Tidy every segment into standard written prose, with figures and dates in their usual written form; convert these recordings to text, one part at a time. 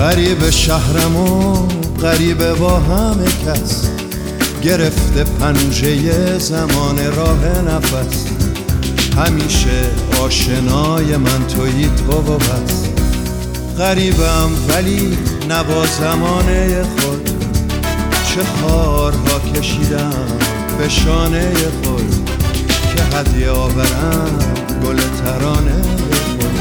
غریب شهرم و غریبه با همه کس، گرفته پنجه زمان راه نفس. همیشه آشنای من تویی تو و بس. غریبم ولی نه با زمانه خود، چه خارها کشیدم به شانه خود، که هدیه آورم گل ترانه خود.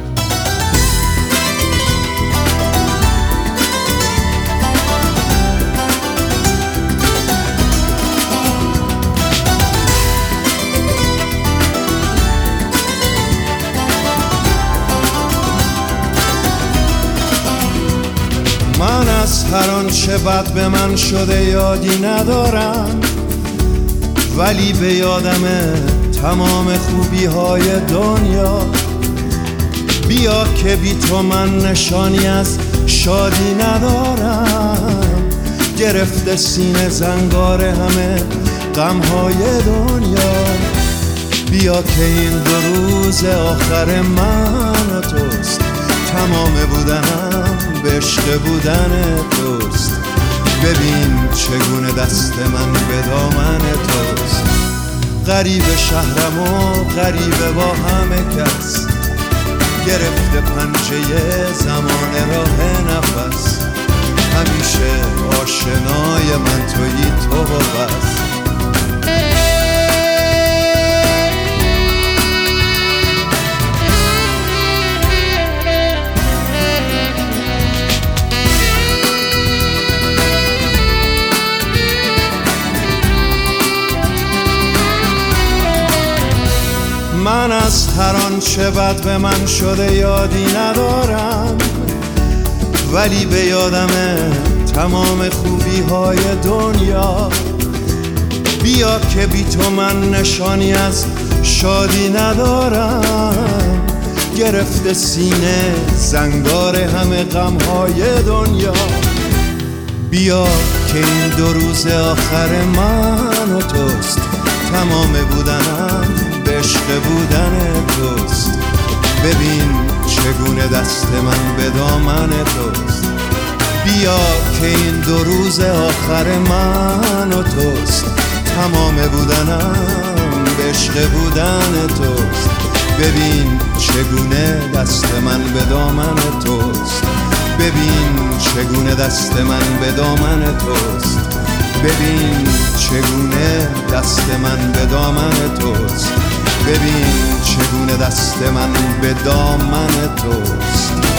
من از هر آنچه بد به من شده یادی ندارم، ولی به یادمه تمام خوبی های دنیا. بیا که بی تو من نشانی از شادی ندارم، گرفته سینه زنگار همه غم های دنیا. بیا که این 2 روز آخر من و توست، تمام بودنم به عشق بودن توست. ببین چگونه دست من به دامن توست. غریب شهرم و غریبه با همه کس، گرفته پنجه زمان راه نفس. همیشه آشنای من تویی تو و بس. من از هر آنچه بد به من شده یادی ندارم، ولی به یادمه تمام خوبی های دنیا. بیا که بی تو من نشانی از شادی ندارم، گرفته سینه زنگار همه غم های دنیا. بیا که این 2 روز آخر من و توست، تمام بودنم به عشق بودن توست. ببین چگونه دست من به دامن توست. بیا که این 2 روز آخر من و توست، تمام بودنم به عشق بودن توست. ببین چگونه دست من به دامن توست. ببین چگونه دست من به دامن توست. ببین چگونه دست من به دامن توست. ببین چگونه دست من به دامن توست.